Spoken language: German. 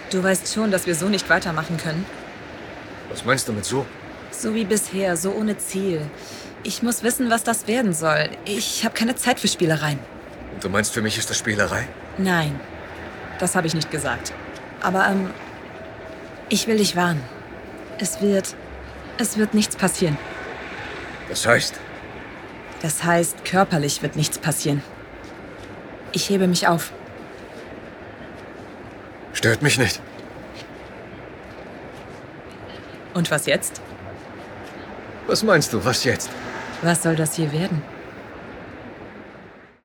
Du weißt schon, dass wir so nicht weitermachen können. Was meinst du mit so? So wie bisher, so ohne Ziel. Ich muss wissen, was das werden soll. Ich habe keine Zeit für Spielereien. Und du meinst, für mich ist das Spielerei? Nein, das habe ich nicht gesagt. Aber, ich will dich warnen. Es wird nichts passieren. Das heißt? Das heißt, körperlich wird nichts passieren. Ich hebe mich auf. Stört mich nicht. Und was jetzt? Was meinst du, was jetzt? Was soll das hier werden?